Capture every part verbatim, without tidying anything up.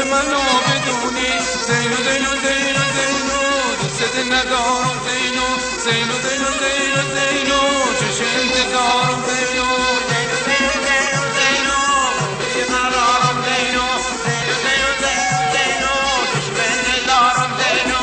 منو بدونی زینو زینو زینو زینو دوست ندارم زینو زینو زینو زینو زینو چش انتظارم زینو زینو زینو زینو زینو بیقرارم زینو زینو زینو زینو زینو دشمن ندارم زینو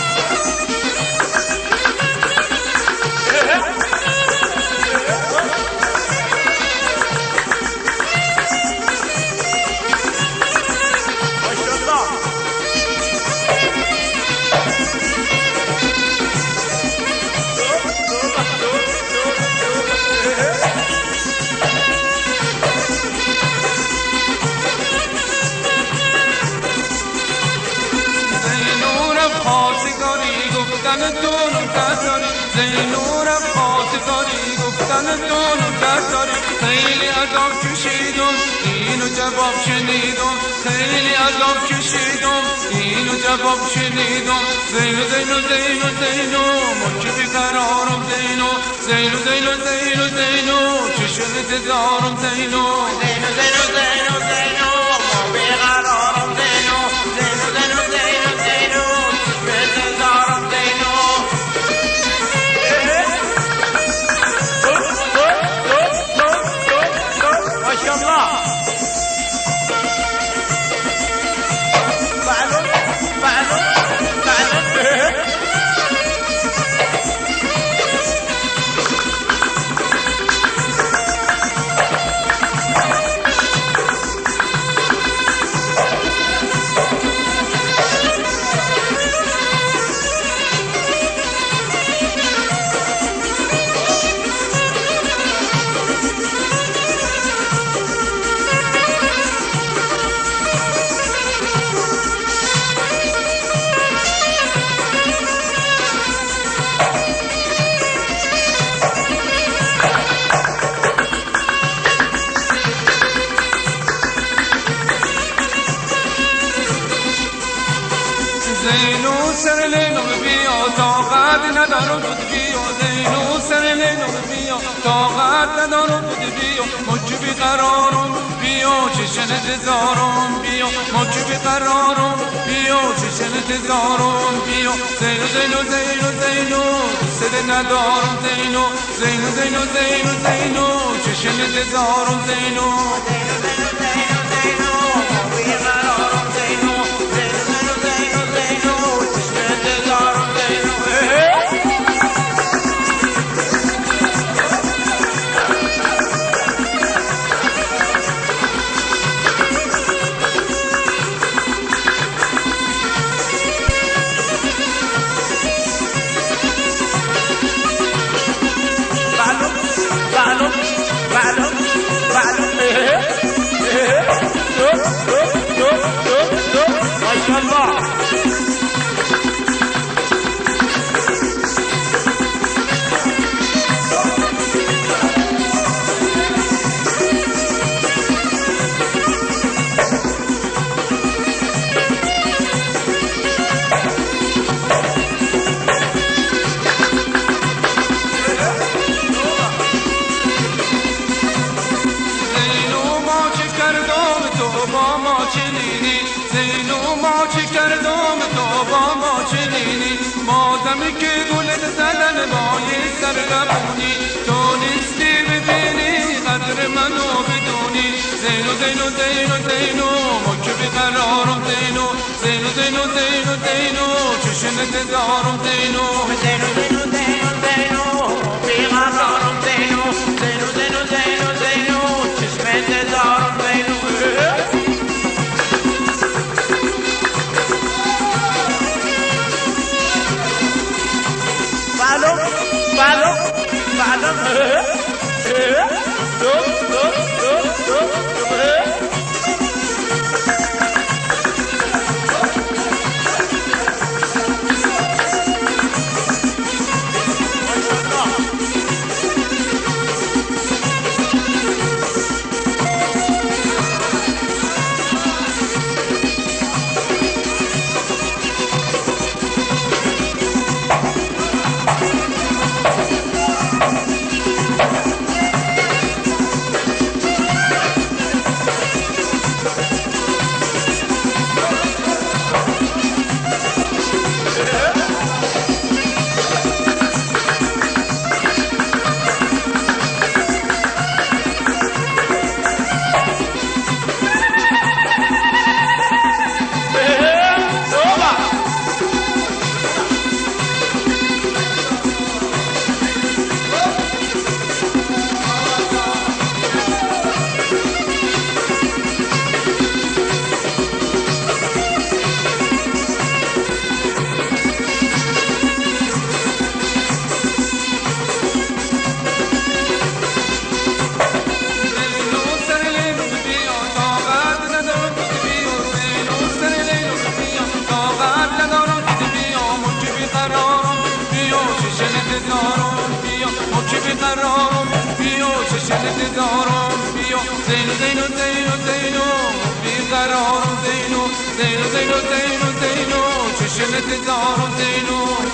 دونو دستاری زینورم خواستگاری گفتن دونو دستاری خیلی عذاب کشیدم اینو جواب شنیدم خیلی عذاب کشیدم اینو جواب شنیدم زینو زینو زینو زینو من که بیقرارم زینو زینو زینو زینو زینو چشم انتظارم زینو زینو زینو زینو زینو من بیقرارم زینو زینو زینو زینو زینو چشم انتظارم زینو ماشاءالله معلوم معلوم معلوم زینو سر لینو بیا طاقت ندارم بود بیا زینو سر لینو بیا طاقت ندارم بود بیا مجو بیقرارم بیا چشن انتظارم بیا مجو بیقرارم بیا چشن انتظارم بیا زینو زینو زینو زینو دوست ندارم زینو زینو زینو زینو زینو چشن انتظارم زینو زینو زینو زینو زینو بیقرارم زینو مادمی که گلت زدن بای سرگبونی تو نیستی ببینی قدر منو بدونی زینو زینو زینو زینو ما که بیقرارم زینو زینو زینو زینو زینو چشم انتظارم زینو زینو زینو زینو زینو بیقرارم زینو زینو زینو زینو زینو چشم انتظارم زینو معلوم معلوم معلوم دو دو دو دو چشمت دارم بیا زینو زینو زینو زینو بیقرارم زینو زینو زینو زینو زینو چشمت دارم زینو